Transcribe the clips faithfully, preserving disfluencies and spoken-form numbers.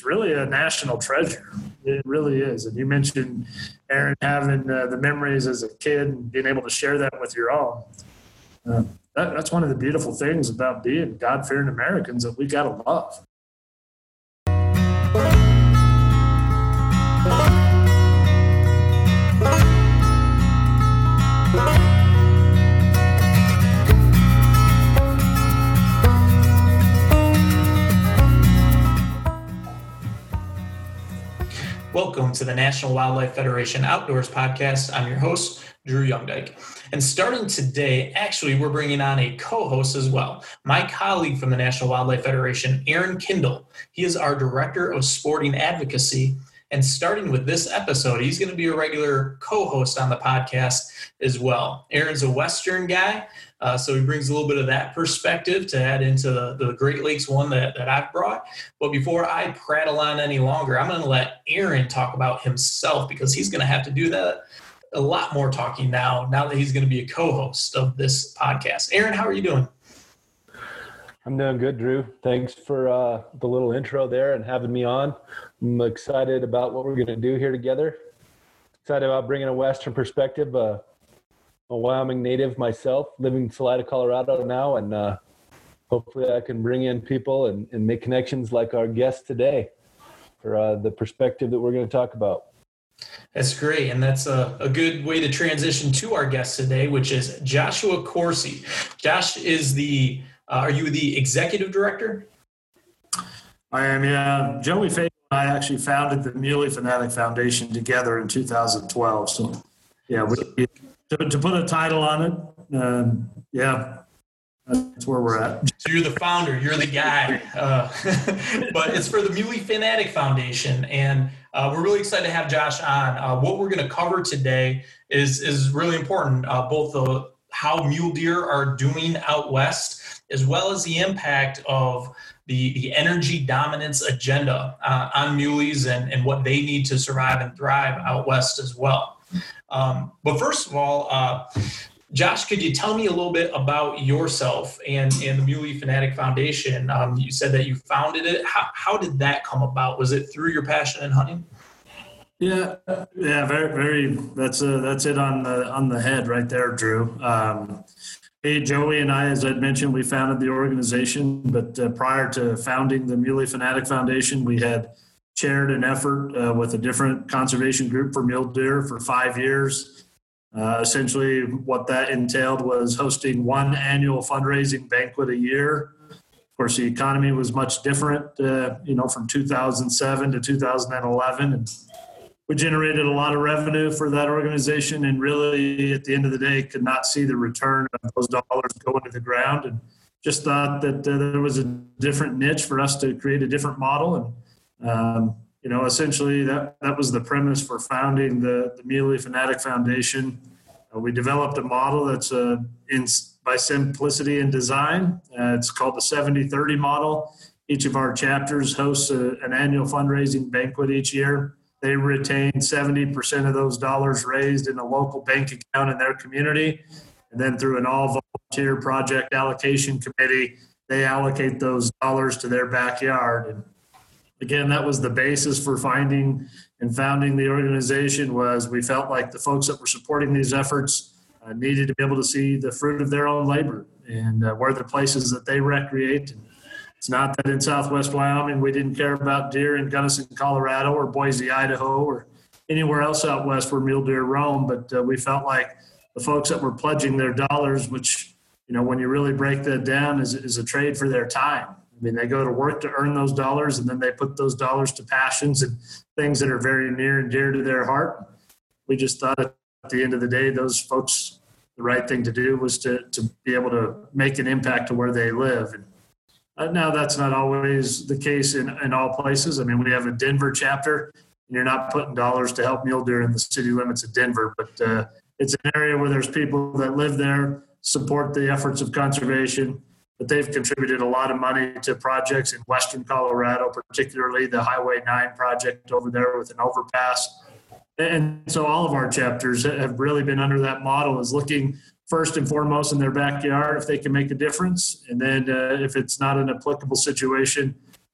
it's really a national treasure. It really is. And you mentioned, Aaron, having uh, the memories as a kid and being able to share that with your own. Uh, that, that's one of the beautiful things about being God-fearing Americans that we got to love. Welcome to the National Wildlife Federation Outdoors Podcast. I'm your host, Drew Youngdyke. And starting today, actually, we're bringing on a co-host as well. My colleague from the National Wildlife Federation, Aaron Kindle. He is our Director of Sporting Advocacy. And starting with this episode, he's going to be a regular co-host on the podcast as well. Aaron's a Western guy, uh, so he brings a little bit of that perspective to add into the, the Great Lakes one that, that I've brought. But before I prattle on any longer, I'm going to let Aaron talk about himself because he's going to have to do that a lot more talking now, now that he's going to be a co-host of this podcast. Aaron, how are you doing? I'm doing good, Drew. Thanks for uh, the little intro there and having me on. I'm excited about what we're going to do here together. Excited about bringing a Western perspective. Uh, a Wyoming native myself, living in Salida, Colorado now, and uh, hopefully I can bring in people and, and make connections like our guest today for uh, the perspective that we're going to talk about. That's great, and that's a, a good way to transition to our guest today, which is Joshua Corsi. Josh is the, uh, are you the executive director? I am, yeah. Joey Fagan and I actually founded the Muley Fanatic Foundation together in two thousand twelve. So, yeah, we, to, to put a title on it, um, yeah, that's where we're at. So you're the founder, you're the guy. Uh, but it's for the Muley Fanatic Foundation, and uh, we're really excited to have Josh on. Uh, what we're going to cover today is is really important, uh, both the how mule deer are doing out west, as well as the impact of the, the energy dominance agenda uh, on muleys and, and what they need to survive and thrive out west as well. Um, but first of all, uh, Josh, could you tell me a little bit about yourself and, and the Muley Fanatic Foundation? Um, you said that you founded it. How, how did that come about? Was it through your passion in hunting? Yeah, yeah, very, very. That's uh, that's it on the on the head right there, Drew. Um, hey, Joey and I, as I'd mentioned, we founded the organization, but uh, prior to founding the Muley Fanatic Foundation, we had chaired an effort uh, with a different conservation group for mule deer for five years. Uh, essentially, what that entailed was hosting one annual fundraising banquet a year. Of course, the economy was much different, uh, you know, from two thousand seven to two thousand eleven, and we generated a lot of revenue for that organization, and really, at the end of the day, could not see the return of those dollars go into the ground, and just thought that uh, there was a different niche for us to create a different model. And, um, you know, essentially that, that was the premise for founding the, the Muley Fanatic Foundation. Uh, we developed a model that's uh, in, by simplicity and design. Uh, it's called the seventy thirty model. Each of our chapters hosts a, an annual fundraising banquet each year. They retain seventy percent of those dollars raised in a local bank account in their community. And then through an all-volunteer project allocation committee, they allocate those dollars to their backyard. And again, that was the basis for finding and founding the organization. Was we felt like the folks that were supporting these efforts uh, needed to be able to see the fruit of their own labor and uh, where the places that they recreate. It's not that in Southwest Wyoming we didn't care about deer in Gunnison, Colorado, or Boise, Idaho, or anywhere else out west where mule deer roam, but uh, we felt like the folks that were pledging their dollars, which, you know, when you really break that down, is, is a trade for their time. I mean, they go to work to earn those dollars, and then they put those dollars to passions and things that are very near and dear to their heart. We just thought at the end of the day, those folks, the right thing to do was to, to be able to make an impact to where they live. And Uh, now, that's not always the case in, in all places. I mean, we have a Denver chapter, and you're not putting dollars to help mule deer in the city limits of Denver, but uh, it's an area where there's people that live there, support the efforts of conservation, but they've contributed a lot of money to projects in western Colorado, particularly the Highway nine project over there with an overpass. And so all of our chapters have really been under that model, is looking first and foremost in their backyard if they can make a difference. And then uh, if it's not an applicable situation,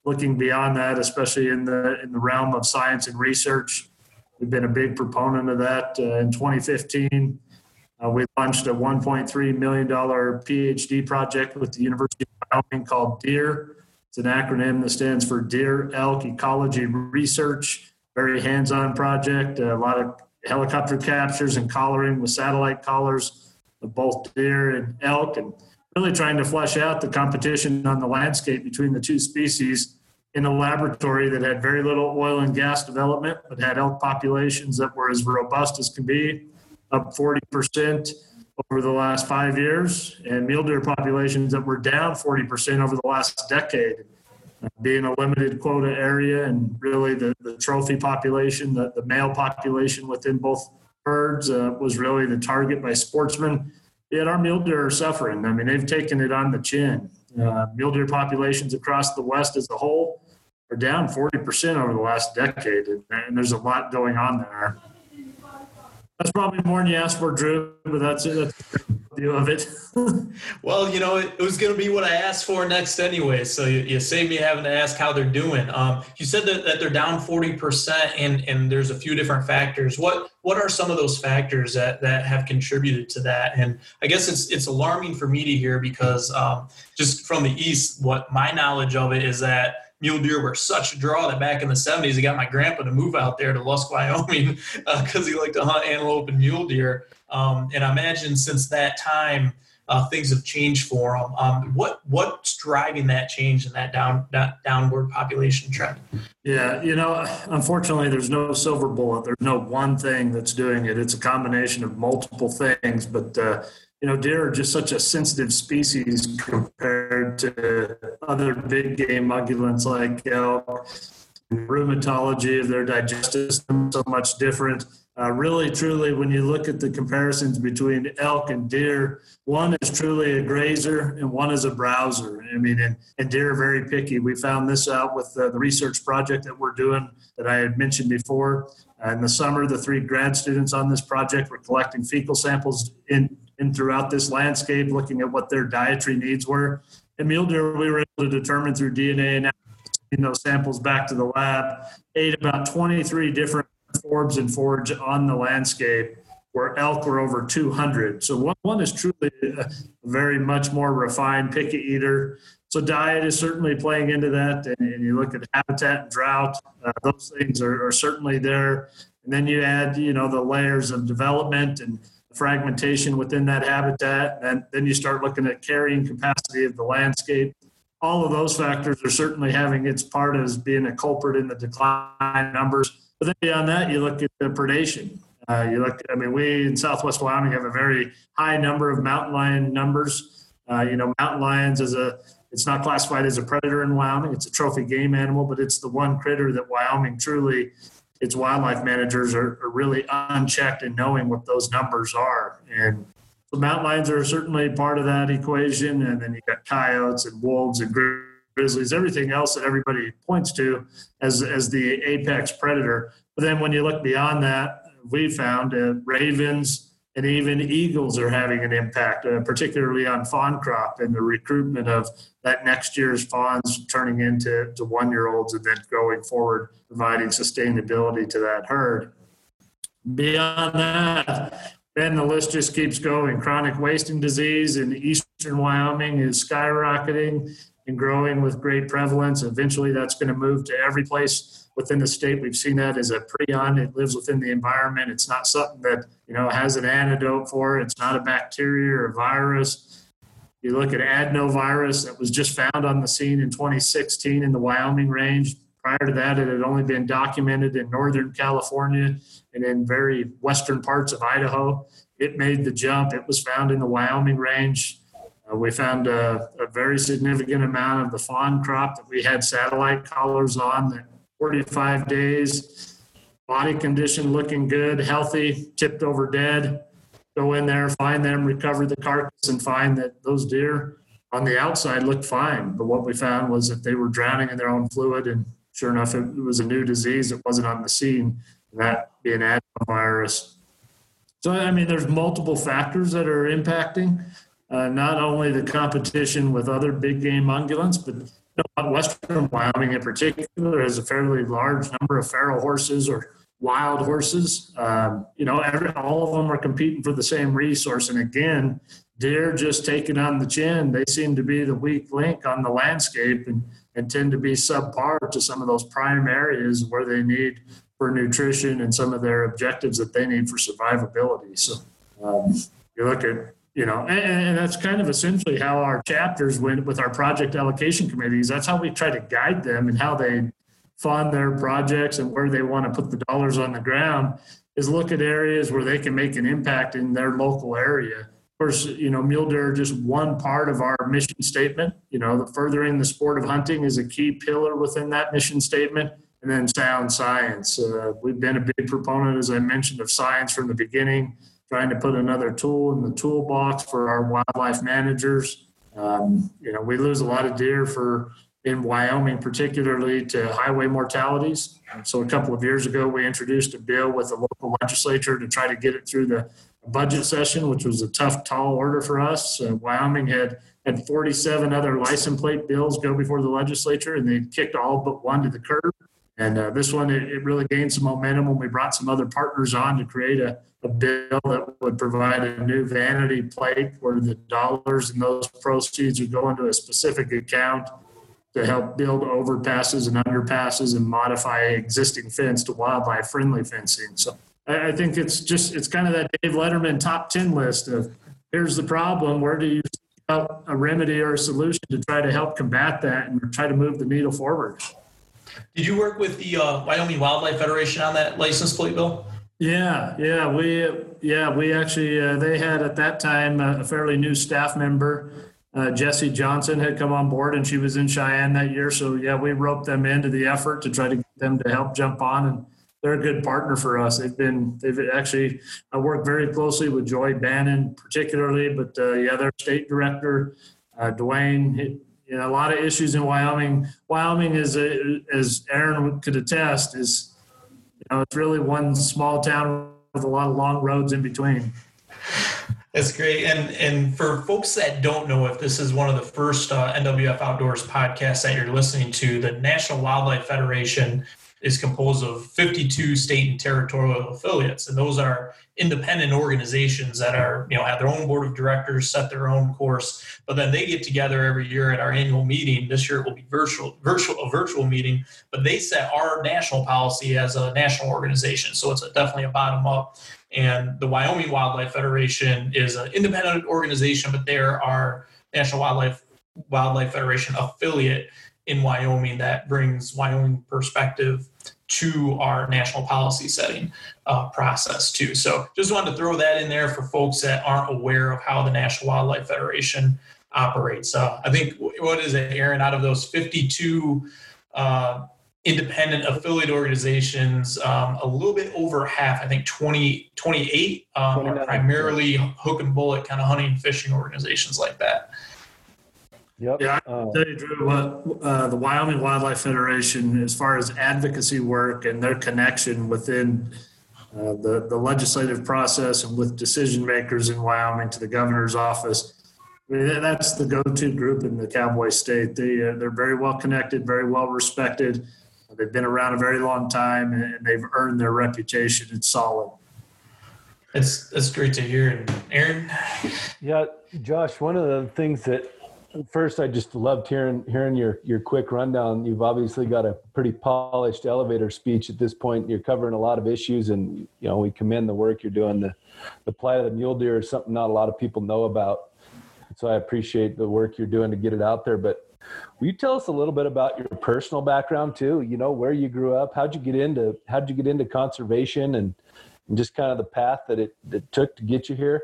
looking beyond that, especially in the in the realm of science and research. We've been a big proponent of that. Uh, in twenty fifteen, uh, we launched a one point three million dollars PhD project with the University of Wyoming called DEER. It's an acronym that stands for Deer Elk Ecology Research. Very hands-on project, a lot of helicopter captures and collaring with satellite collars of both deer and elk, and really trying to flesh out the competition on the landscape between the two species in a laboratory that had very little oil and gas development, but had elk populations that were as robust as can be, up forty percent over the last five years, and mule deer populations that were down forty percent over the last decade. Being a limited quota area, and really the, the trophy population, the, the male population within both herds uh, was really the target by sportsmen. Yet our mule deer are suffering. I mean, they've taken it on the chin. Uh, mule deer populations across the West as a whole are down forty percent over the last decade, and, and there's a lot going on there. That's probably more than you asked for, Drew, but that's it. That's the view of it. Well, you know, it, it was going to be what I asked for next anyway, so you, you saved me having to ask how they're doing. Um, you said that, that they're down forty percent, and, and there's a few different factors. What what are some of those factors that, that have contributed to that? And I guess it's it's alarming for me to hear because um, just from the East, what my knowledge of it is that mule deer were such a draw that back in the seventies, I got my grandpa to move out there to Lusk, Wyoming, because uh, he liked to hunt antelope and mule deer. Um, and I imagine since that time, uh, things have changed for them. Um, what what's driving that change in that down that downward population trend? Yeah, you know, unfortunately, there's no silver bullet. There's no one thing that's doing it. It's a combination of multiple things, but uh, you know, deer are just such a sensitive species compared to other big game ungulates like elk. Rheumatology of their digestive system so much different. Uh, really, truly, when you look at the comparisons between elk and deer, one is truly a grazer and one is a browser. I mean, and, and deer are very picky. We found this out with the, the research project that we're doing that I had mentioned before. Uh, in the summer, the three grad students on this project were collecting fecal samples in, in throughout this landscape, looking at what their dietary needs were. And mule deer, we were able to determine through D N A analysis, those samples back to the lab, ate about twenty-three different forbs and forage on the landscape, where elk were over two hundred. So one, one is truly a very much more refined picky eater. So diet is certainly playing into that. And, and you look at habitat and drought, uh, those things are, are certainly there. And then you add, you know, the layers of development and fragmentation within that habitat. And then you start looking at carrying capacity of the landscape. All of those factors are certainly having its part as being a culprit in the decline numbers. But then beyond that, you look at the predation. Uh, you look, I mean, we in Southwest Wyoming have a very high number of mountain lion numbers. Uh, you know, mountain lions is a, it's not classified as a predator in Wyoming. It's a trophy game animal, but it's the one critter that Wyoming truly, its wildlife managers are, are really unchecked in knowing what those numbers are. And so mountain lions are certainly part of that equation. And then you got coyotes and wolves and grizzlies, everything else that everybody points to as, as the apex predator. But then when you look beyond that, we found uh, ravens and even eagles are having an impact, uh, particularly on fawn crop and the recruitment of that next year's fawns turning into to one-year-olds and then going forward, providing sustainability to that herd. Beyond that, then the list just keeps going. Chronic wasting disease in eastern Wyoming is skyrocketing and growing with great prevalence. Eventually, that's going to move to every place within the state. We've seen that as a prion. It lives within the environment. It's not something that, you know, has an antidote for. It's not a bacteria or a virus. You look at adenovirus that was just found on the scene in twenty sixteen in the Wyoming range. Prior to that, it had only been documented in Northern California and in very western parts of Idaho. It made the jump. It was found in the Wyoming range. Uh, we found a, a very significant amount of the fawn crop that we had satellite collars on that forty-five days, body condition looking good, healthy, tipped over dead. Go in there, find them, recover the carcass, and find that those deer on the outside looked fine. But what we found was that they were drowning in their own fluid, and sure enough, it was a new disease that wasn't on the scene, that being adenovirus. So, I mean, there's multiple factors that are impacting uh, not only the competition with other big game ungulates, but know, Western Wyoming in particular has a fairly large number of feral horses or wild horses. Um, you know, every, all of them are competing for the same resource. And again, deer just taking on the chin. They seem to be the weak link on the landscape and, and tend to be subpar to some of those prime areas where they need for nutrition and some of their objectives that they need for survivability. So um, you look at, you know, and, and that's kind of essentially how our chapters went with our project allocation committees. That's how we try to guide them and how they fund their projects and where they want to put the dollars on the ground, is look at areas where they can make an impact in their local area. Of course, you know, mule deer are just one part of our mission statement. You know, the furthering the sport of hunting is a key pillar within that mission statement. And then sound science. Uh, we've been a big proponent, as I mentioned, of science from the beginning, trying to put another tool in the toolbox for our wildlife managers. Um, you know, we lose a lot of deer for in Wyoming, particularly to highway mortalities. So a couple of years ago, we introduced a bill with the local legislature to try to get it through the budget session, which was a tough, tall order for us. Uh, Wyoming had had forty-seven other license plate bills go before the legislature, and they kicked all but one to the curb. And uh, this one, it, it really gained some momentum when we brought some other partners on to create a, a bill that would provide a new vanity plate where the dollars and those proceeds would go into a specific account to help build overpasses and underpasses and modify existing fence to wildlife friendly fencing. So I, I think it's just, it's kind of that Dave Letterman top ten list of here's the problem. Where do you seek out a remedy or a solution to try to help combat that and try to move the needle forward? Did you work with the uh, Wyoming Wildlife Federation on that license plate bill? Yeah, yeah, we, yeah, we actually, uh, they had at that time uh, a fairly new staff member, uh, Jessie Johnson had come on board, and she was in Cheyenne that year. So yeah, we roped them into the effort to try to get them to help jump on, and they're a good partner for us. They've been, they've actually, I worked very closely with Joy Bannon particularly, but uh, yeah, their state director, uh, Dwayne, he, you know, a lot of issues in Wyoming. Wyoming is, a, as Aaron could attest, is, you know, it's really one small town with a lot of long roads in between. That's great. And and for folks that don't know, if this is one of the first uh, N W F Outdoors podcasts that you're listening to, the National Wildlife Federation is composed of fifty-two state and territorial affiliates. And those are independent organizations that are, you know, have their own board of directors, set their own course, but then they get together every year at our annual meeting. This year it will be virtual, virtual, a virtual meeting, but they set our national policy as a national organization. So it's a, definitely a bottom up. And the Wyoming Wildlife Federation is an independent organization, but there are National Wildlife Wildlife Federation affiliate in Wyoming that brings Wyoming perspective to our national policy setting uh, process too. So just wanted to throw that in there for folks that aren't aware of how the National Wildlife Federation operates. Uh, I think, what is it, Aaron, out of those fifty-two uh, independent affiliate organizations, um, a little bit over half, I think twenty, twenty-eight um, are primarily hook and bullet kind of hunting and fishing organizations like that. Yep. Yeah, I uh, can tell you, Drew, what uh, the Wyoming Wildlife Federation, as far as advocacy work and their connection within uh, the, the legislative process and with decision makers in Wyoming to the governor's office, I mean, that's the go-to group in the Cowboy State. They, uh, they're very well connected, very well respected. They've been around a very long time, and they've earned their reputation. It's solid. It's, that's great to hear. And Aaron? Yeah, Josh, one of the things that first, I just loved hearing hearing your your quick rundown. You've obviously got a pretty polished elevator speech at this point. You're covering a lot of issues, and you know we commend the work you're doing. The the plight of the mule deer is something not a lot of people know about, so I appreciate the work you're doing to get it out there. But will you tell us a little bit about your personal background too? You know, where you grew up, how'd you get into how'd you get into conservation, and, and just kind of the path that it, it took to get you here?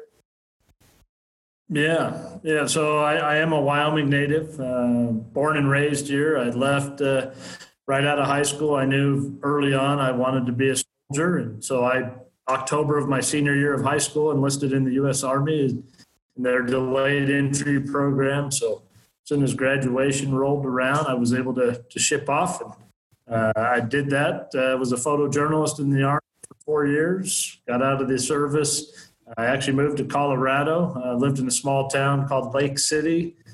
Yeah, yeah. So I, I am a Wyoming native, uh, born and raised here. I left uh, right out of high school. I knew early on I wanted to be a soldier, and so I, October of my senior year of high school, enlisted in the U S Army in their delayed entry program. So as soon as graduation rolled around, I was able to to ship off, and uh, I did that. I uh, was a photojournalist in the Army for four years. Got out of the service. I actually moved to Colorado. I lived in a small town called Lake City.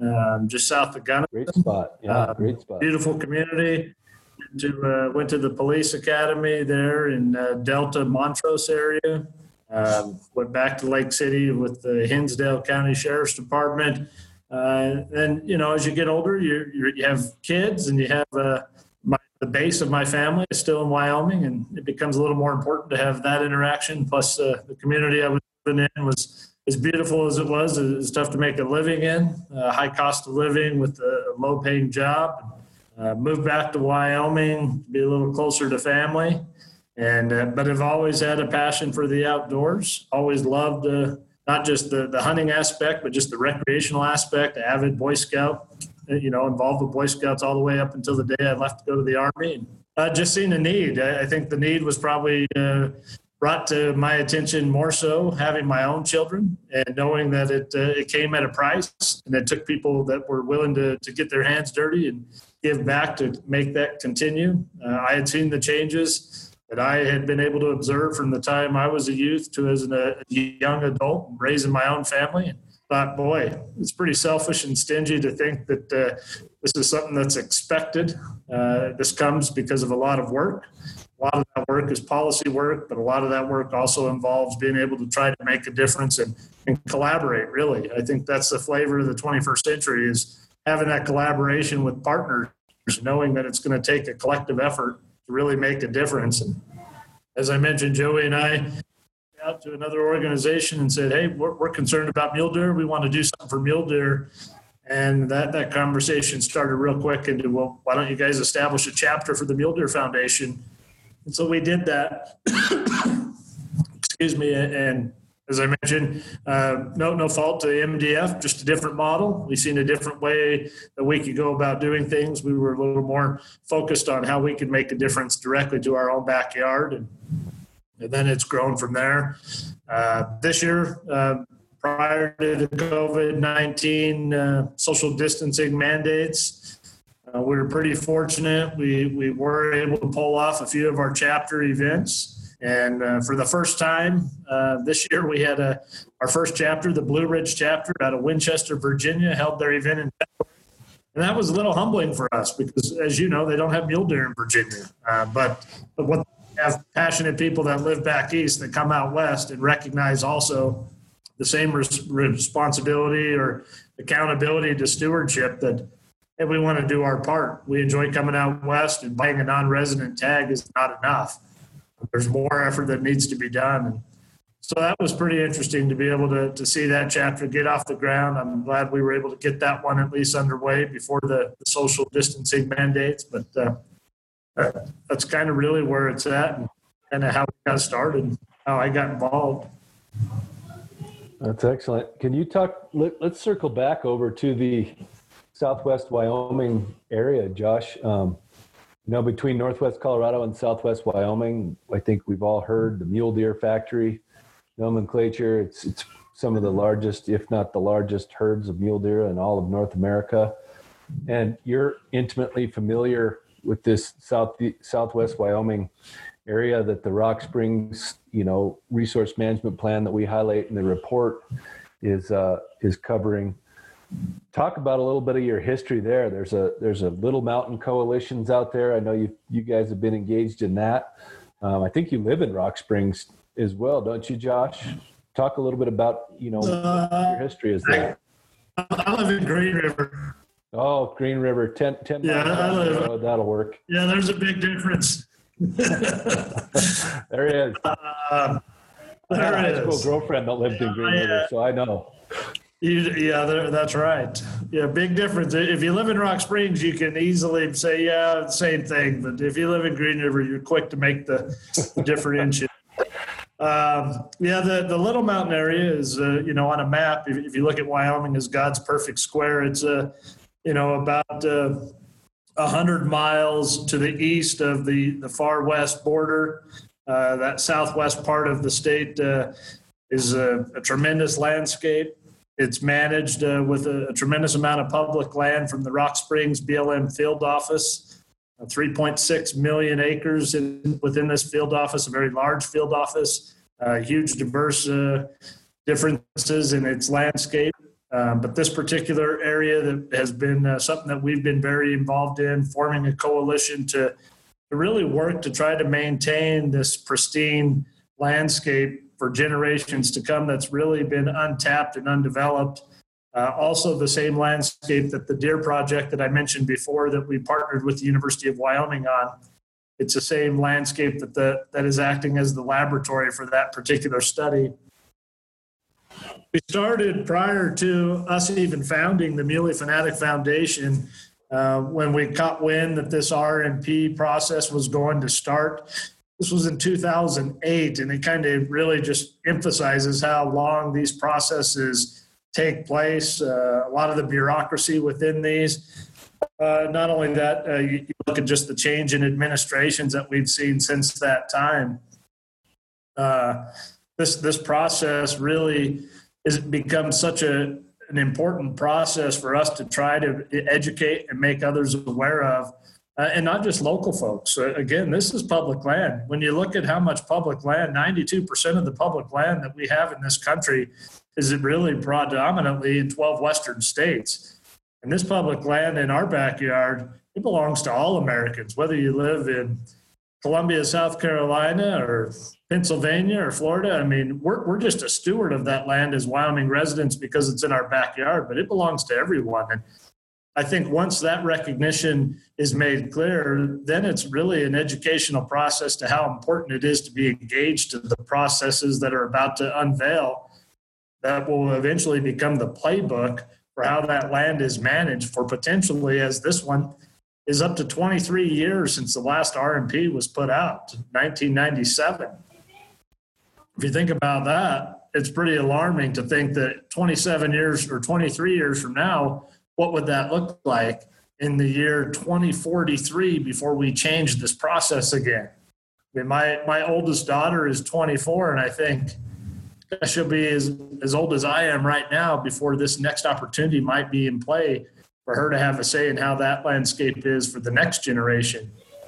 um, just south of Gunnison. Great spot. Yeah, Uh, great spot. Beautiful community. To, uh, went to the police academy there in uh, Delta Montrose area. Um, went back to Lake City with the Hinsdale County Sheriff's Department. Uh, and, you know, as you get older, you you have kids and you have uh, my, the base of my family is still in Wyoming, and it becomes a little more important to have that interaction. Plus, uh, the community I was living in was as beautiful as it was. It's tough to make a living in, uh, high cost of living with a low-paying job. Uh, moved back to Wyoming to be a little closer to family, and uh, but I've always had a passion for the outdoors. Always loved uh, not just the, the hunting aspect, but just the recreational aspect. Avid Boy Scout, you know, involved with Boy Scouts all the way up until the day I left to go to the Army. And, uh, just seen a need. I, I think the need was probably uh, brought to my attention more so having my own children and knowing that it uh, it came at a price, and it took people that were willing to to get their hands dirty and give back to make that continue. Uh, I had seen the changes that I had been able to observe from the time I was a youth to as a young adult, raising my own family. And thought, boy, it's pretty selfish and stingy to think that uh, this is something that's expected. Uh, this comes because of a lot of work. A lot of that work is policy work, but a lot of that work also involves being able to try to make a difference and, and collaborate, really. I think that's the flavor of the twenty-first century, is having that collaboration with partners, knowing that it's going to take a collective effort to really make a difference. And as I mentioned, Joey and I out to another organization and said, hey, we're, we're concerned about mule deer. We want to do something for mule deer. And that, that conversation started real quick into, well, why don't you guys establish a chapter for the Mule Deer Foundation? And so we did that. Excuse me. And as I mentioned, uh, no no fault to M D F, just a different model. We've seen a different way that we could go about doing things. We were a little more focused on how we could make a difference directly to our own backyard. And, and then it's grown from there. Uh, this year, uh, prior to the COVID nineteen uh, social distancing mandates, uh, we were pretty fortunate. We, we were able to pull off a few of our chapter events. And uh, for the first time uh, this year, we had a, our first chapter, the Blue Ridge chapter out of Winchester, Virginia, held their event in February. And that was a little humbling for us because, as you know, they don't have mule deer in Virginia. Uh, but, but what they have passionate people that live back east that come out west and recognize also the same res- responsibility or accountability to stewardship that hey, we want to do our part. We enjoy coming out west, and buying a non-resident tag is not enough. There's more effort that needs to be done. And so that was pretty interesting to be able to, to see that chapter get off the ground. I'm glad we were able to get that one at least underway before the, the social distancing mandates. But uh, that's kind of really where it's at and kind of how we got started and how I got involved. That's excellent. Can you talk, let, let's circle back over to the Southwest Wyoming area, Josh. Um, You know, between Northwest Colorado and Southwest Wyoming, I think we've all heard the Mule Deer Factory nomenclature. It's it's some of the largest, if not the largest, herds of mule deer in all of North America. And you're intimately familiar with this South Southwest Wyoming area that the Rock Springs, you know, resource management plan that we highlight in the report is uh, is covering. Talk about a little bit of your history there. There's a there's a Little Mountain Coalitions out there. I know you you guys have been engaged in that. Um, I think you live in Rock Springs as well, don't you, Josh? Talk a little bit about you know uh, what your history is there. I, I live in Green River. Oh, Green River, ten, ten Yeah, miles. I live. Oh, that'll work. Yeah, there's a big difference. There it is. Uh, I had there a high it school is. girlfriend that lived in Green Yeah. River, so I know. You, yeah, there, that's right. Yeah, big difference. If you live in Rock Springs, you can easily say, yeah, same thing. But if you live in Green River, you're quick to make the, the differentiation. Um, yeah, the, the Little Mountain area is, uh, you know, on a map, if, if you look at Wyoming as God's perfect square, it's, uh, you know, about uh, one hundred miles to the east of the, the far west border. Uh, that southwest part of the state uh, is a, a tremendous landscape. It's managed uh, with a, a tremendous amount of public land from the Rock Springs B L M field office, uh, three point six million acres in, within this field office, a very large field office, uh, huge diverse uh, differences in its landscape. Um, but this particular area that has been uh, something that we've been very involved in, forming a coalition to, to really work to try to maintain this pristine landscape for generations to come that's really been untapped and undeveloped. Uh, also, the same landscape that the Deer Project that I mentioned before that we partnered with the University of Wyoming on. It's the same landscape that the, that is acting as the laboratory for that particular study. We started prior to us even founding the Muley Fanatic Foundation uh, when we caught wind that this R M P process was going to start. This was in two thousand eight, and it kind of really just emphasizes how long these processes take place, uh, a lot of the bureaucracy within these. Uh, not only that, uh, you, you look at just the change in administrations that we've seen since that time. Uh, this this process really has become such a an important process for us to try to educate and make others aware of, uh, and not just local folks. Uh, again, this is public land. When you look at how much public land, ninety-two percent of the public land that we have in this country is really predominantly in twelve Western states. And this public land in our backyard, it belongs to all Americans, whether you live in Columbia, South Carolina, or Pennsylvania or Florida. I mean, we're, we're just a steward of that land as Wyoming residents because it's in our backyard, but it belongs to everyone. And I think once that recognition is made clear, then it's really an educational process to how important it is to be engaged to the processes that are about to unveil that will eventually become the playbook for how that land is managed for potentially, as this one is up to twenty-three years since the last R M P was put out, nineteen ninety-seven. If you think about that, it's pretty alarming to think that twenty-seven years or twenty-three years from now, what would that look like in the year twenty forty-three before we change this process again? I mean, my, my oldest daughter is twenty-four, and I think she'll be as, as old as I am right now before this next opportunity might be in play for her to have a say in how that landscape is for the next generation.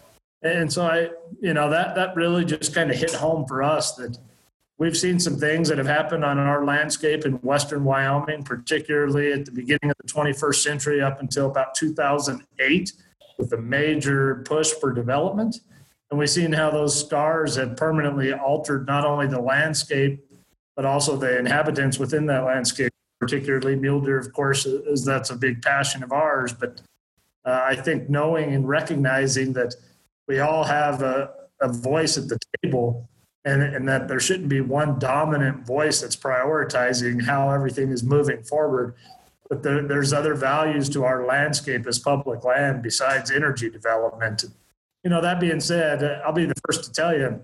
And so I, you know, that, that really just kind of hit home for us that we've seen some things that have happened on our landscape in Western Wyoming, particularly at the beginning of the twenty-first century up until about two thousand eight with a major push for development. And we've seen how those scars have permanently altered not only the landscape, but also the inhabitants within that landscape, particularly mule deer, of course, is that's a big passion of ours. But uh, I think knowing and recognizing that we all have a, a voice at the table and, and that there shouldn't be one dominant voice that's prioritizing how everything is moving forward, but there, there's other values to our landscape as public land besides energy development. You know, that being said, I'll be the first to tell you,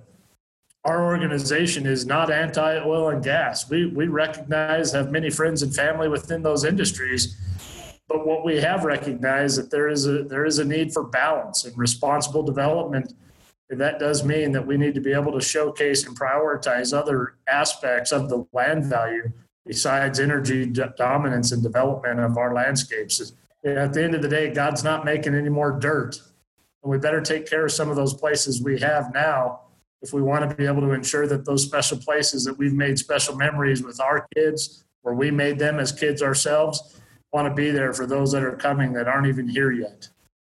our organization is not anti-oil and gas. We we recognize, have many friends and family within those industries, but what we have recognized that there is a there is a need for balance and responsible development. And that does mean that we need to be able to showcase and prioritize other aspects of the land value besides energy dominance and development of our landscapes. And at the end of the day, God's not making any more dirt, and we better take care of some of those places we have now if we want to be able to ensure that those special places that we've made special memories with our kids, or we made them as kids ourselves, want to be there for those that are coming that aren't even here yet.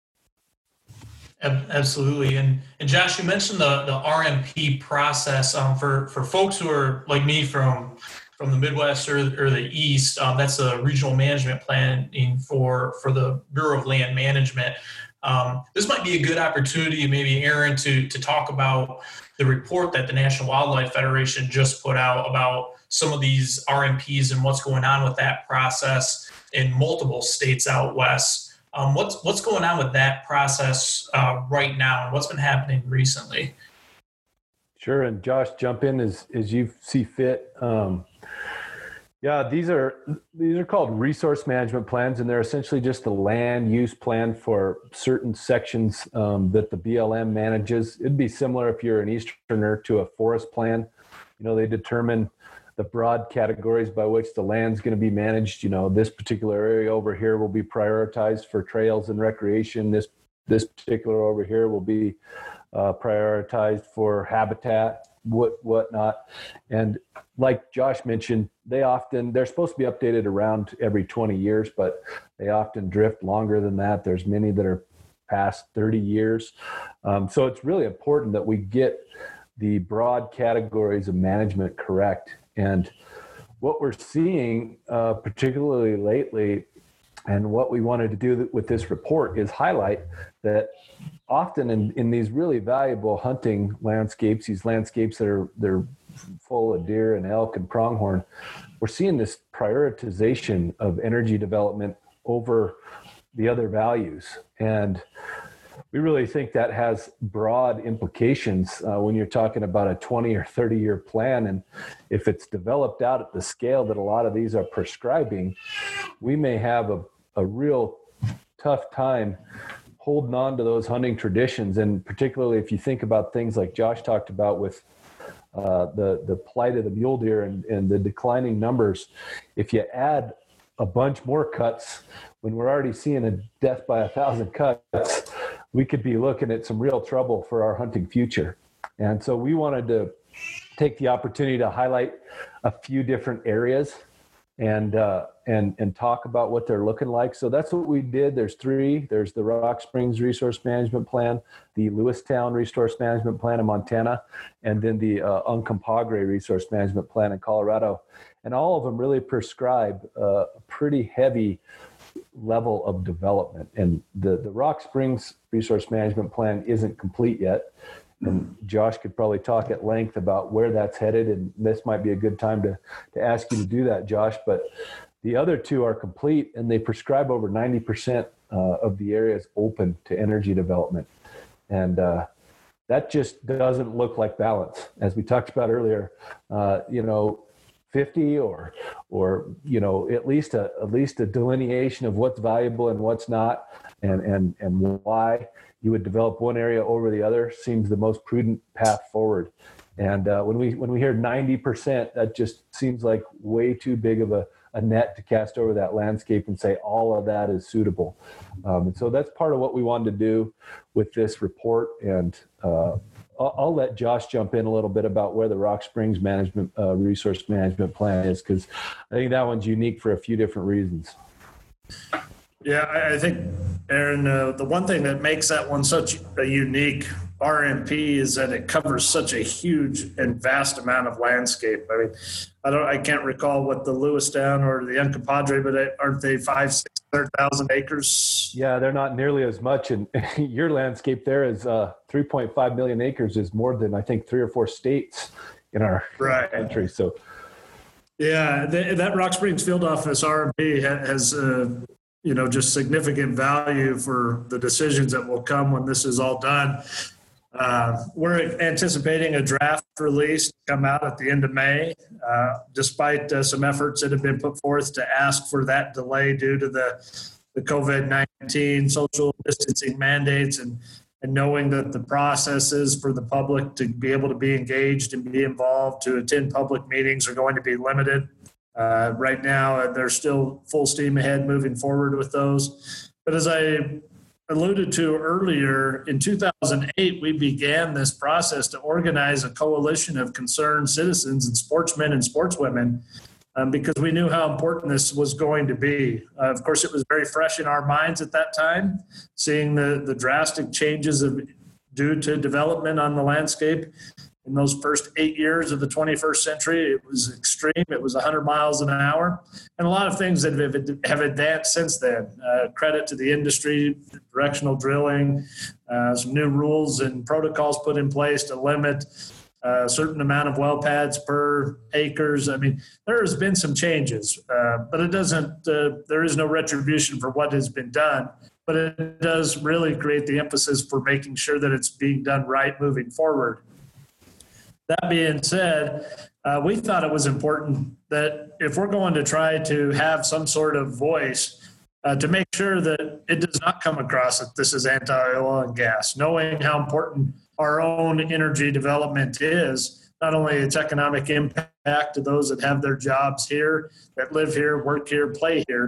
Absolutely. And, and Josh, you mentioned the, the R M P process um, for, for folks who are like me from, from the Midwest or, or the East. Um, that's a regional management planning for, for the Bureau of Land Management. Um, this might be a good opportunity, maybe Aaron, to, to talk about the report that the National Wildlife Federation just put out about some of these R M Ps and what's going on with that process in multiple states out west. Um, what's what's going on with that process uh, right now, and what's been happening recently? Sure, and Josh, jump in as as you see fit. Um, yeah, these are these are called resource management plans, and they're essentially just a land use plan for certain sections um, that the B L M manages. It'd be similar if you're an Easterner to a forest plan. You know, they determine the broad categories by which the land's going to be managed. You know, this particular area over here will be prioritized for trails and recreation. This this particular over here will be uh, prioritized for habitat. what whatnot. And like Josh mentioned, they often, they're supposed to be updated around every twenty years, but they often drift longer than that. There's many that are past thirty years. Um, so it's really important that we get the broad categories of management correct. And what we're seeing, uh, particularly lately, and what we wanted to do with this report is highlight that often in, in these really valuable hunting landscapes, these landscapes that are they're full of deer and elk and pronghorn, we're seeing this prioritization of energy development over the other values. And we really think that has broad implications uh, when you're talking about a twenty or thirty year plan. And if it's developed out at the scale that a lot of these are prescribing, we may have a, a real tough time holding on to those hunting traditions. And particularly if you think about things like Josh talked about with uh, the, the plight of the mule deer and, and the declining numbers, if you add a bunch more cuts, when we're already seeing a death by a thousand cuts, we could be looking at some real trouble for our hunting future. And so we wanted to take the opportunity to highlight a few different areas and uh, and and talk about what they're looking like. So that's what we did. There's three. There's the Rock Springs Resource Management Plan, the Lewistown Resource Management Plan in Montana, and then the uh, Uncompahgre Resource Management Plan in Colorado. And all of them really prescribe uh, a pretty heavy level of development. And the, the Rock Springs Resource Management Plan isn't complete yet. And Josh could probably talk at length about where that's headed. And this might be a good time to, to ask you to do that, Josh. But the other two are complete, and they prescribe over ninety percent uh, of the areas open to energy development. And uh, that just doesn't look like balance. As we talked about earlier, uh, you know, fifty or, or, you know, at least a, at least a delineation of what's valuable and what's not, and, and, and why you would develop one area over the other seems the most prudent path forward. And uh, when we, when we hear ninety percent, that just seems like way too big of a, a net to cast over that landscape and say all of that is suitable. Um, and so that's part of what we wanted to do with this report. And uh, I'll, I'll let Josh jump in a little bit about where the Rock Springs Management uh, Resource Management Plan is, because I think that one's unique for a few different reasons. Yeah, I I think, Aaron, uh, the one thing that makes that one such a unique R M P is that it covers such a huge and vast amount of landscape. I mean, I don't, I can't recall what the Lewistown or the Uncompahgre, but aren't they five, six hundred thousand acres? Yeah, they're not nearly as much. And your landscape there is uh, three point five million acres, is more than I think three or four states in our right. country. So, yeah, the, that Rock Springs Field Office R M P has. Uh, you know, just significant value for the decisions that will come when this is all done. Uh, we're anticipating a draft release to come out at the end of May, uh, despite uh, some efforts that have been put forth to ask for that delay due to the, the COVID nineteen social distancing mandates, and, and knowing that the processes for the public to be able to be engaged and be involved to attend public meetings are going to be limited. Uh, right now, they're still full steam ahead moving forward with those. But as I alluded to earlier, in two thousand eight, we began this process to organize a coalition of concerned citizens and sportsmen and sportswomen um, because we knew how important this was going to be. Uh, of course, it was very fresh in our minds at that time, seeing the, the drastic changes of, due to development on the landscape. In those first eight years of the twenty-first century, it was extreme. It was one hundred miles an hour. And a lot of things that have, have advanced since then. Uh, credit to the industry, directional drilling, uh, some new rules and protocols put in place to limit uh, a certain amount of well pads per acres. I mean, there has been some changes, uh, but it doesn't, uh, there is no retribution for what has been done. But it does really create the emphasis for making sure that it's being done right moving forward. That being said, uh, we thought it was important that if we're going to try to have some sort of voice, uh, to make sure that it does not come across that this is anti-oil and gas, knowing how important our own energy development is, not only its economic impact to those that have their jobs here, that live here, work here, play here,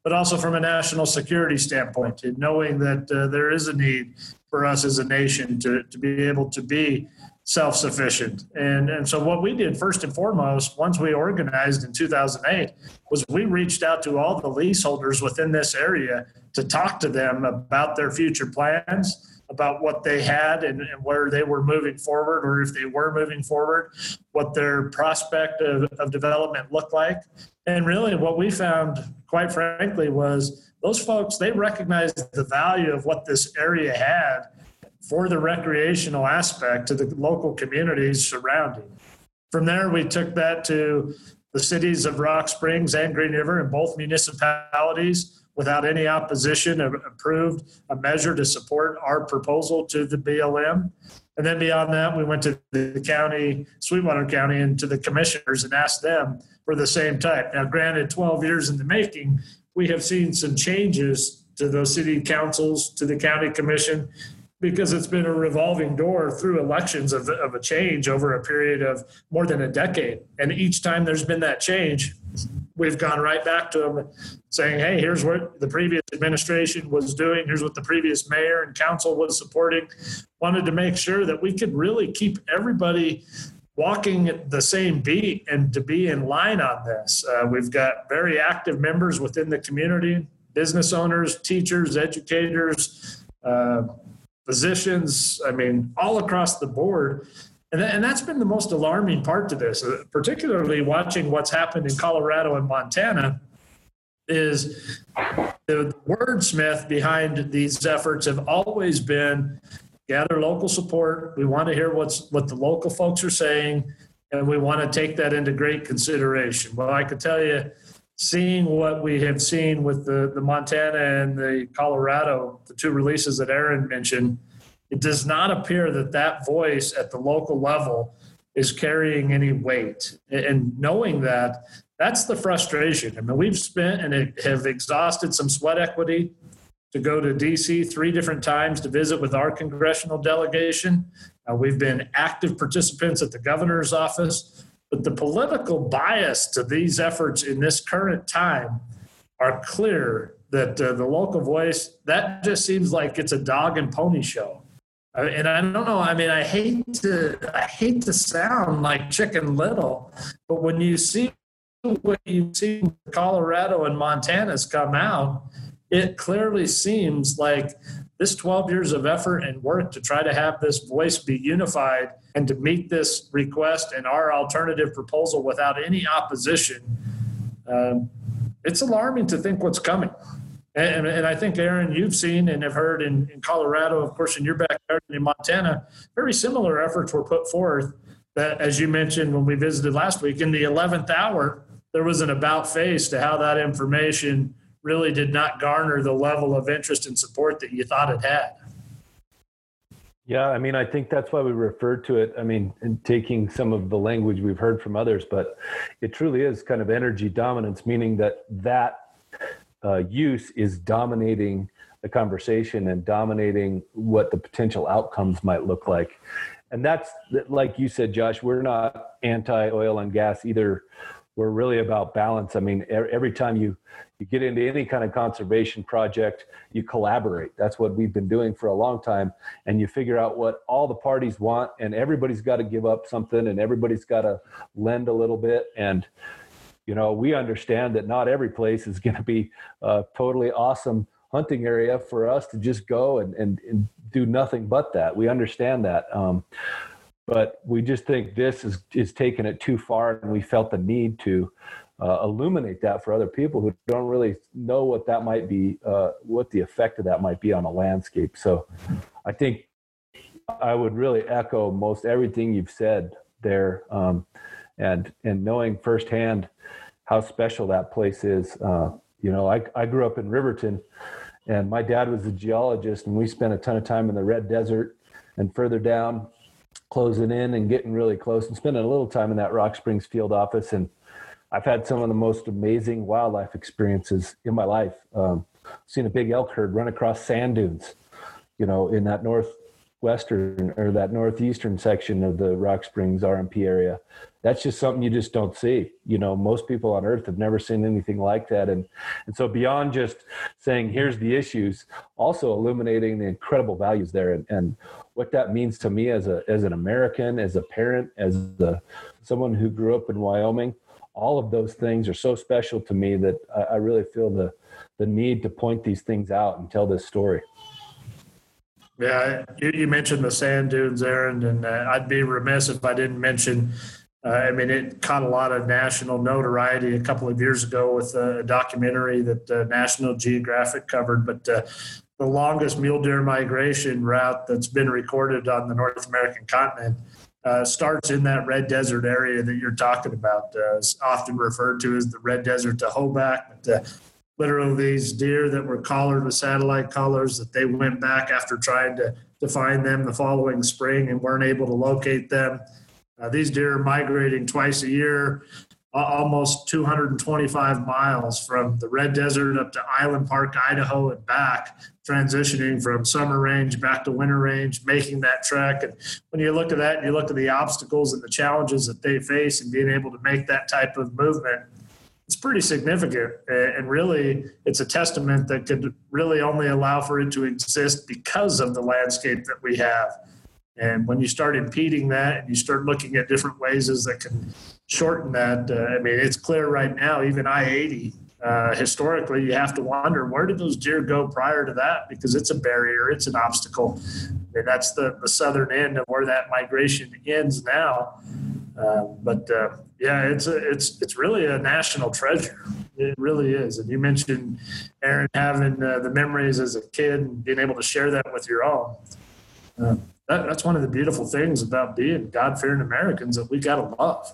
but also from a national security standpoint, and knowing that uh, there is a need for us as a nation to, to be able to be self-sufficient. And, and so what we did first and foremost, once we organized in two thousand eight, was we reached out to all the leaseholders within this area to talk to them about their future plans, about what they had and, and where they were moving forward, or if they were moving forward, what their prospect of, of development looked like. And really what we found, quite frankly, was those folks, they recognized the value of what this area had for the recreational aspect to the local communities surrounding. From there, we took that to the cities of Rock Springs and Green River, and both municipalities, without any opposition, approved a measure to support our proposal to the B L M. And then beyond that, we went to the county, Sweetwater County, and to the commissioners and asked them for the same type. Now, granted, twelve years in the making, we have seen some changes to those city councils, to the county commission, because it's been a revolving door through elections of, of a change over a period of more than a decade. And each time there's been that change, we've gone right back to them saying, hey, here's what the previous administration was doing. Here's what the previous mayor and council was supporting. Wanted to make sure that we could really keep everybody walking the same beat and to be in line on this. Uh, we've got very active members within the community, business owners, teachers, educators, uh, physicians, I mean, all across the board. And, th- and that's been the most alarming part to this, uh, particularly watching what's happened in Colorado and Montana, is the wordsmith behind these efforts have always been gather local support. We want to hear what's what the local folks are saying, and we want to take that into great consideration. Well, I could tell you, seeing what we have seen with the, the Montana and the Colorado, the two releases that Aaron mentioned, it does not appear that that voice at the local level is carrying any weight. And knowing that, that's the frustration. I mean, we've spent and have exhausted some sweat equity to go to D C three different times to visit with our congressional delegation. Uh, we've been active participants at the governor's office. But the political bias to these efforts in this current time are clear that uh, the local voice, that just seems like it's a dog and pony show. Uh, and I don't know, I mean, I hate to, I hate to sound like Chicken Little, but when you see what you see Colorado and Montana's come out, it clearly seems like this twelve years of effort and work to try to have this voice be unified and to meet this request and our alternative proposal without any opposition, um, it's alarming to think what's coming. And, and I think, Aaron, you've seen and have heard in, in Colorado, of course, in your backyard, in Montana, very similar efforts were put forth that, as you mentioned when we visited last week, in the eleventh hour, there was an about face to how that information really did not garner the level of interest and support that you thought it had. Yeah, I mean, I think that's why we refer to it. I mean, in taking some of the language we've heard from others, but it truly is kind of energy dominance, meaning that that uh, use is dominating the conversation and dominating what the potential outcomes might look like. And that's, like you said, Josh, we're not anti-oil and gas either. We're really about balance. I mean, every time you, you get into any kind of conservation project, you collaborate. That's what we've been doing for a long time. And you figure out what all the parties want, and everybody's got to give up something, and everybody's got to lend a little bit. And, you know, we understand that not every place is going to be a totally awesome hunting area for us to just go and, and, and do nothing but that. We understand that. Um, But we just think this is, is taking it too far, and we felt the need to uh, illuminate that for other people who don't really know what that might be, uh, what the effect of that might be on a landscape. So I think I would really echo most everything you've said there, um, and and knowing firsthand how special that place is. Uh, you know, I, I grew up in Riverton, and my dad was a geologist, and we spent a ton of time in the Red Desert and further down, closing in and getting really close and spending a little time in that Rock Springs field office. And I've had some of the most amazing wildlife experiences in my life. Um, seen a big elk herd run across sand dunes, you know, in that north western or that northeastern section of the Rock Springs R M P area. That's just something you just don't see. You know, most people on earth have never seen anything like that. And, and so beyond just saying, here's the issues, also illuminating the incredible values there and, and what that means to me as a, as an American, as a parent, as a, someone who grew up in Wyoming. All of those things are so special to me that I, I really feel the, the need to point these things out and tell this story. Yeah, you, you mentioned the sand dunes, Aaron, and uh, I'd be remiss if I didn't mention, uh, I mean, it caught a lot of national notoriety a couple of years ago with a documentary that uh, National Geographic covered, but uh, the longest mule deer migration route that's been recorded on the North American continent uh, starts in that Red Desert area that you're talking about. Uh, it's often referred to as the Red Desert to Hoback, but uh, literally these deer that were collared with satellite collars that they went back after trying to, to find them the following spring and weren't able to locate them. Uh, these deer are migrating twice a year, uh, almost two hundred twenty-five miles from the Red Desert up to Island Park, Idaho and back, transitioning from summer range back to winter range, making that trek. And when you look at that and you look at the obstacles and the challenges that they face and being able to make that type of movement, it's pretty significant, and really it's a testament that could really only allow for it to exist because of the landscape that we have. And when you start impeding that and you start looking at different ways that can shorten that, uh, I mean, it's clear right now, even I eighty, uh, historically, you have to wonder, where did those deer go prior to that? Because it's a barrier, it's an obstacle. And that's the, the southern end of where that migration ends now. Uh, but uh, yeah, it's a, it's it's really a national treasure. It really is. And you mentioned, Aaron, having uh, the memories as a kid and being able to share that with your own. Uh, that, that's one of the beautiful things about being God-fearing Americans that we gotta love.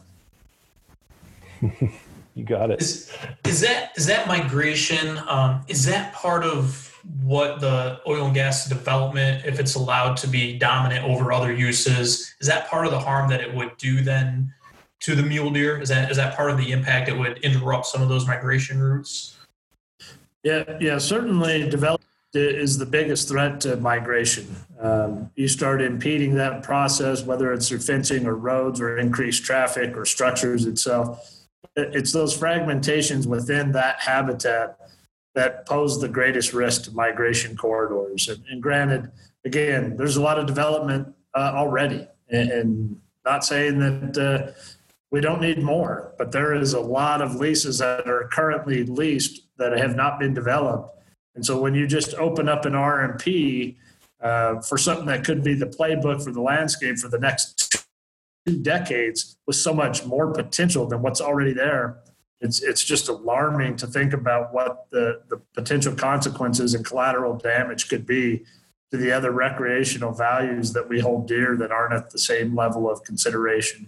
You got it. Is, is that is that migration? Um, is that part of what the oil and gas development, if it's allowed to be dominant over other uses, is that part of the harm that it would do then to the mule deer? Is that is that part of the impact it would interrupt some of those migration routes? Yeah, yeah, certainly development is the biggest threat to migration. Um, you start impeding that process, whether it's through fencing or roads or increased traffic or structures itself. It's those fragmentations within that habitat that pose the greatest risk to migration corridors. And, and granted, again, there's a lot of development uh, already, and, and not saying that uh, we don't need more, but there is a lot of leases that are currently leased that have not been developed. And so when you just open up an R M P uh, for something that could be the playbook for the landscape for the next two decades with so much more potential than what's already there, It's it's just alarming to think about what the, the potential consequences and collateral damage could be to the other recreational values that we hold dear that aren't at the same level of consideration.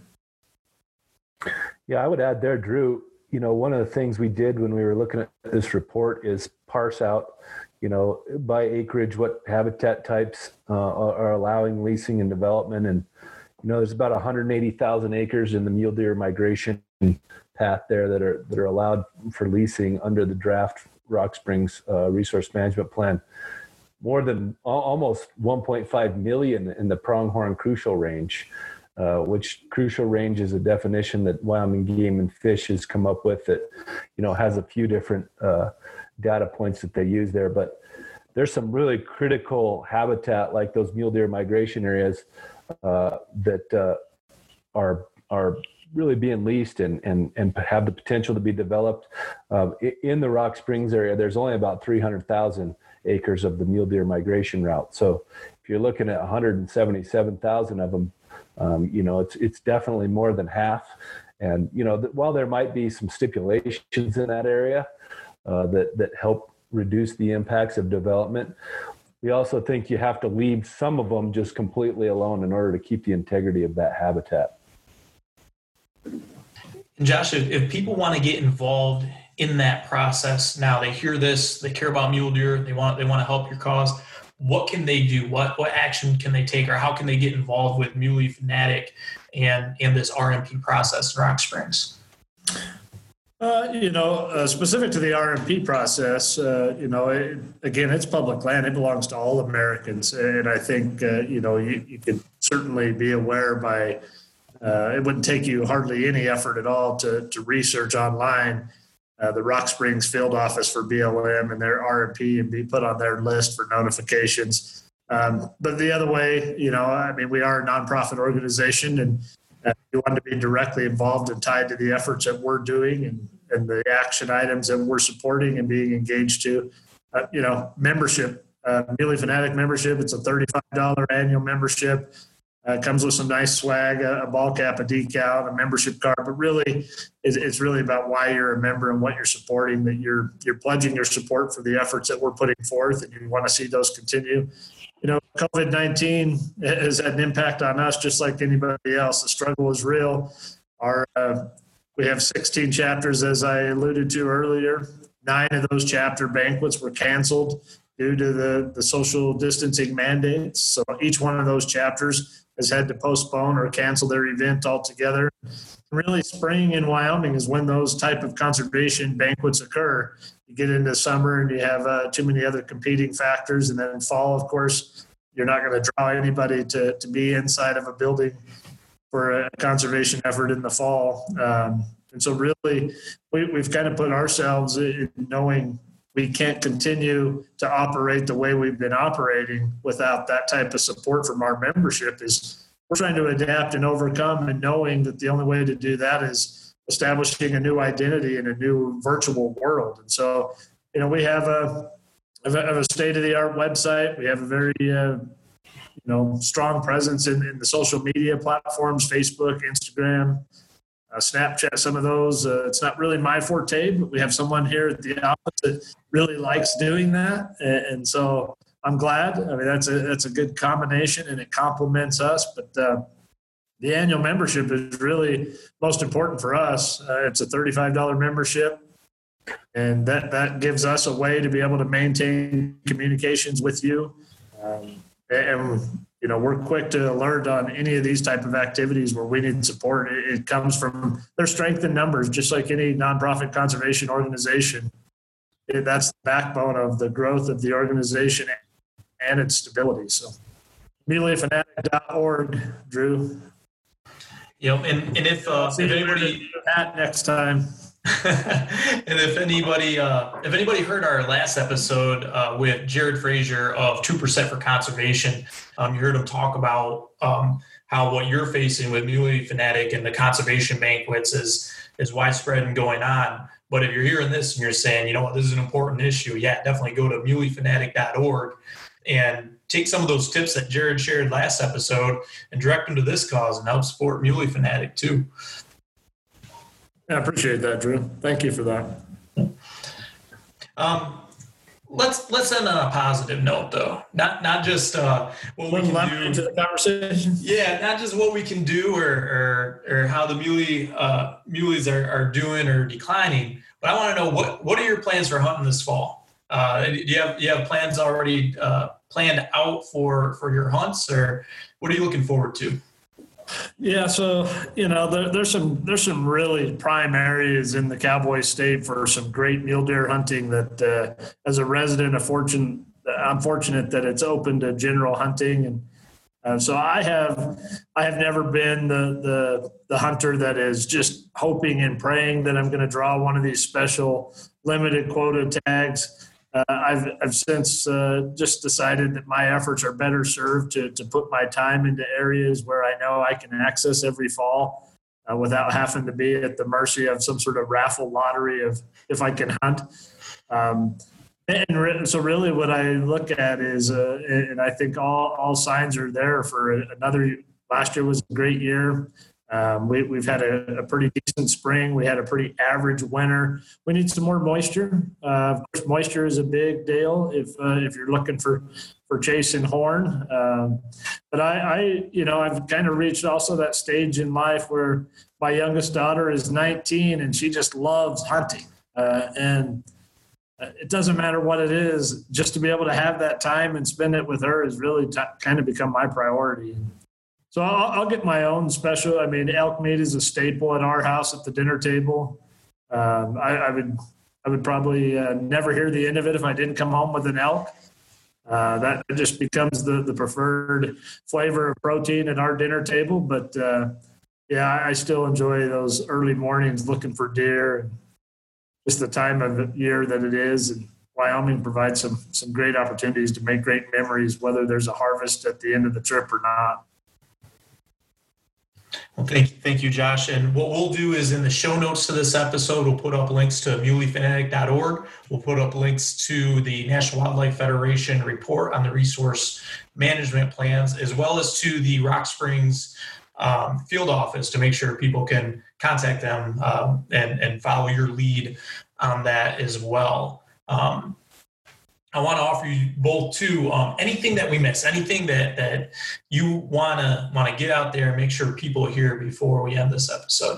Yeah, I would add there, Drew, you know, one of the things we did when we were looking at this report is parse out, you know, by acreage, what habitat types uh, are allowing leasing and development. And, you know, there's about one hundred eighty thousand acres in the mule deer migration path there that are that are allowed for leasing under the draft Rock Springs uh, Resource Management Plan. More than al- almost one point five million in the pronghorn crucial range, uh, which crucial range is a definition that Wyoming Game and Fish has come up with that, you know, has a few different uh, data points that they use there. But there's some really critical habitat like those mule deer migration areas uh, that uh, are are really being leased and, and, and have the potential to be developed. Um, in the Rock Springs area, there's only about three hundred thousand acres of the mule deer migration route. So if you're looking at one hundred seventy-seven thousand of them, um, you know, it's, it's definitely more than half. And, you know, th- while there might be some stipulations in that area uh, that, that help reduce the impacts of development, we also think you have to leave some of them just completely alone in order to keep the integrity of that habitat. And Josh, if, if people want to get involved in that process now, they hear this, they care about mule deer, they want they want to help your cause. What can they do? What what action can they take, or how can they get involved with Muley Fanatic and and this R M P process in Rock Springs? Uh, you know, uh, specific to the R M P process, uh, you know, it, again, it's public land. It belongs to all Americans. And I think, uh, you know, you, you could certainly be aware by, uh, it wouldn't take you hardly any effort at all to, to research online uh, the Rock Springs field office for B L M and their R M P and be put on their list for notifications. Um, but the other way, you know, I mean, we are a nonprofit organization, and uh, we want to be directly involved and tied to the efforts that we're doing and, and the action items that we're supporting and being engaged to. Uh, you know, membership, uh, Muley Fanatic membership, it's a thirty-five dollars annual membership. Uh, comes with some nice swag, a, a ball cap, a decal, a membership card. But really, it's, it's really about why you're a member and what you're supporting, that you're you're pledging your support for the efforts that we're putting forth, and you want to see those continue. You know, COVID nineteen has had an impact on us just like anybody else. The struggle is real. Our uh, we have sixteen chapters, as I alluded to earlier. Nine of those chapter banquets were canceled due to the, the social distancing mandates. So each one of those chapters has had to postpone or cancel their event altogether. Really, spring in Wyoming is when those type of conservation banquets occur. You get into summer and you have uh, too many other competing factors. And then in fall, of course, you're not going to draw anybody to, to be inside of a building for a conservation effort in the fall. Um, and so really, we, we've kind of put ourselves in knowing we can't continue to operate the way we've been operating without that type of support from our membership. Is we're trying to adapt and overcome, and knowing that the only way to do that is establishing a new identity in a new virtual world. And so, you know, we have a, have a state-of-the-art website. We have a very, uh, you know, strong presence in, in the social media platforms, Facebook, Instagram, Uh, Snapchat, some of those. Uh, it's not really my forte, but we have someone here at the office that really likes doing that. And, and so I'm glad. I mean, that's a, that's a good combination, and it complements us. But uh, the annual membership is really most important for us. Uh, it's a thirty-five dollars membership, and that, that gives us a way to be able to maintain communications with you. Um, and you know, we're quick to alert on any of these type of activities where we need support. It, it comes from their strength in numbers, just like any nonprofit conservation organization. It, that's the backbone of the growth of the organization and its stability. So, muley fanatic dot org, Drew. You know, and, and if, uh, if anybody that next time. And if anybody, uh, if anybody heard our last episode uh, with Jared Frazier of two percent for Conservation, um, you heard him talk about um, how what you're facing with Muley Fanatic and the conservation banquets is is widespread and going on. But if you're hearing this and you're saying, you know what, this is an important issue, yeah, definitely go to muley fanatic dot org and take some of those tips that Jared shared last episode and direct them to this cause and help support Muley Fanatic too. I appreciate that, Drew. Thank you for that. Um, let's let's end on a positive note, though. Not not just uh, what we can do into the conversation. Yeah, not just what we can do or or, or how the muley uh, muleys are, are doing or declining, but I want to know what what are your plans for hunting this fall? Uh, do you have do you have plans already uh, planned out for for your hunts, or what are you looking forward to? Yeah, so you know, there, there's some there's some really prime areas in the Cowboy State for some great mule deer hunting. That, uh, as a resident, a fortune, I'm fortunate that it's open to general hunting, and uh, so I have I have never been the the the hunter that is just hoping and praying that I'm going to draw one of these special limited quota tags. Uh, I've, I've since uh, just decided that my efforts are better served to, to put my time into areas where I know I can access every fall uh, without having to be at the mercy of some sort of raffle lottery of if I can hunt. Um, and re- so really what I look at is, uh, and I think all, all signs are there for another, last year was a great year. Um, we, we've had a, a pretty decent spring. We had a pretty average winter. We need some more moisture. Uh, of course, moisture is a big deal if uh, if you're looking for for chasing horn. Um, but I, I, you know, I've kind of reached also that stage in life where my youngest daughter is nineteen and she just loves hunting. Uh, and it doesn't matter what it is, just to be able to have that time and spend it with her has really t- kind of become my priority. So I'll, I'll get my own special. I mean, elk meat is a staple at our house at the dinner table. Um, I, I would I would probably uh, never hear the end of it if I didn't come home with an elk. Uh, that just becomes the, the preferred flavor of protein at our dinner table. But uh, yeah, I still enjoy those early mornings looking for deer, and just the time of year that it is. And Wyoming provides some some great opportunities to make great memories, whether there's a harvest at the end of the trip or not. Well, thank you, thank you, Josh. And what we'll do is in the show notes to this episode, we'll put up links to muley fanatic dot org. We'll put up links to the National Wildlife Federation report on the resource management plans, as well as to the Rock Springs um, field office to make sure people can contact them um, and, and follow your lead on that as well. Um, I want to offer you both too, um, anything that we miss, anything that, that you want to want to get out there and make sure people hear before we end this episode.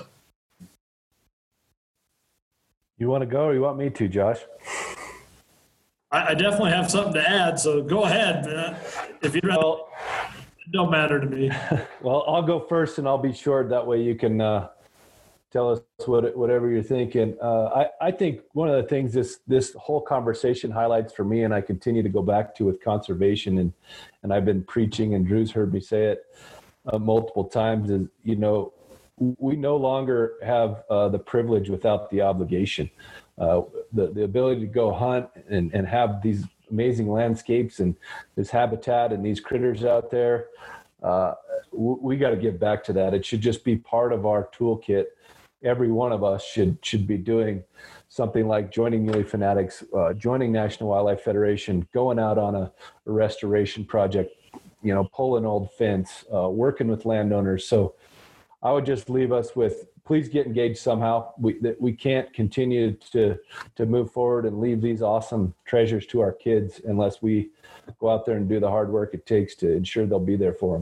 You want to go or you want me to, Josh? I, I definitely have something to add, so go ahead. Uh, if you'd rather, well, it don't matter to me. Well, I'll go first and I'll be short. That way you can uh, tell us what, whatever you're thinking. Uh, I, I think one of the things this this whole conversation highlights for me, and I continue to go back to with conservation, and, and I've been preaching, and Drew's heard me say it uh, multiple times, is, you know, we no longer have uh, the privilege without the obligation. Uh, the, the ability to go hunt and, and have these amazing landscapes and this habitat and these critters out there, uh, we, we got to give back to that. It should just be part of our toolkit. Every one of us should should be doing something like joining Muley Fanatics, uh, joining National Wildlife Federation, going out on a, a restoration project, you know, pull an old fence, uh, working with landowners. So I would just leave us with, please get engaged somehow. We that we can't continue to to move forward and leave these awesome treasures to our kids unless we go out there and do the hard work it takes to ensure they'll be there for them.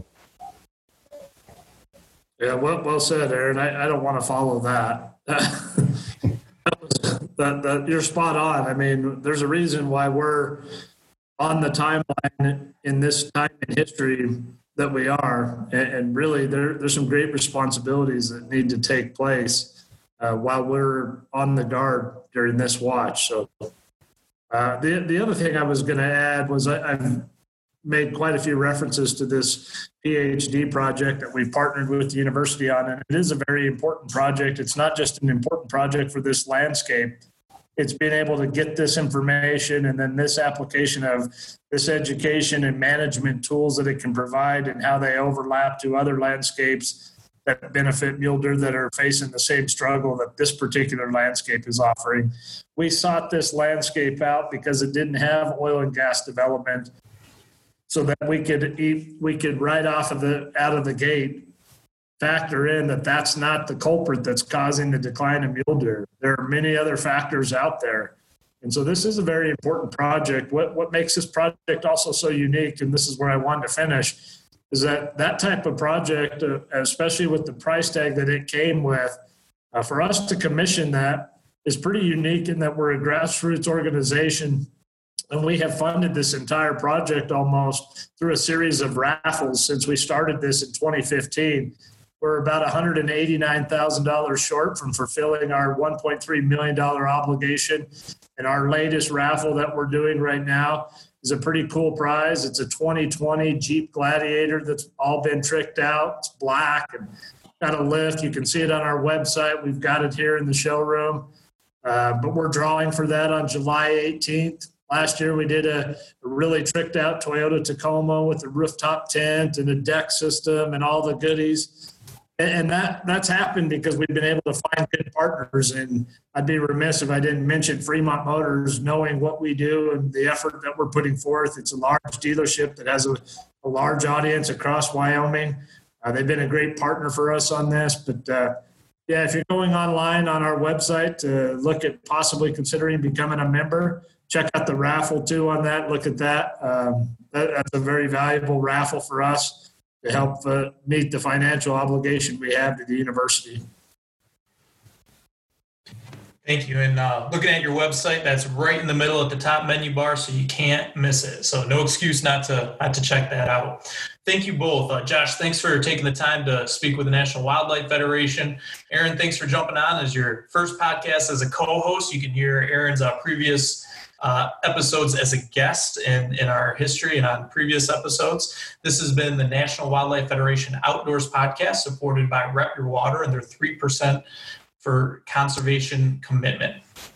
Yeah, well, well said, Aaron. I, I don't want to follow that. that, that, that you're spot on. I mean, there's a reason why we're on the timeline in this time in history that we are, and, and really there, there's some great responsibilities that need to take place uh, while we're on the guard during this watch. So uh, the, the other thing I was going to add was I, I've made quite a few references to this PhD project that we've partnered with the university on, and it is a very important project. It's not just an important project for this landscape. It's being able to get this information and then this application of this education and management tools that it can provide and how they overlap to other landscapes that benefit mule deer that are facing the same struggle that this particular landscape is offering. We sought this landscape out because it didn't have oil and gas development, so that we could eat, we could right off of the out of the gate factor in that that's not the culprit that's causing the decline of mule deer. There are many other factors out there. And so this is a very important project. What what makes this project also so unique, and this is where I wanted to finish, is that that type of project, uh, especially with the price tag that it came with, uh, for us to commission that is pretty unique in that we're a grassroots organization. And we have funded this entire project almost through a series of raffles since we started this in twenty fifteen. We're about one hundred eighty-nine thousand dollars short from fulfilling our one point three million dollars obligation. And our latest raffle that we're doing right now is a pretty cool prize. It's a twenty twenty Jeep Gladiator that's all been tricked out. It's black and got a lift. You can see it on our website. We've got it here in the showroom. Uh, but we're drawing for that on July eighteenth. Last year, we did a, a really tricked out Toyota Tacoma with a rooftop tent and a deck system and all the goodies. And, and that that's happened because we've been able to find good partners. And I'd be remiss if I didn't mention Fremont Motors, knowing what we do and the effort that we're putting forth. It's a large dealership that has a, a large audience across Wyoming. Uh, they've been a great partner for us on this. But, uh, yeah, if you're going online on our website to look at possibly considering becoming a member, check out the raffle too on that. Look at that. Um, that that's a very valuable raffle for us to help uh, meet the financial obligation we have to the university. Thank you. And uh, looking at your website, that's right in the middle at the top menu bar, so you can't miss it. So no excuse not to not to check that out. Thank you both. Uh, Josh, thanks for taking the time to speak with the National Wildlife Federation. Aaron, thanks for jumping on as your first podcast as a co-host. You can hear Aaron's uh, previous uh, episodes as a guest in, in our history and on previous episodes. This has been the National Wildlife Federation Outdoors Podcast, supported by Rep Your Water and their three percent for conservation commitment.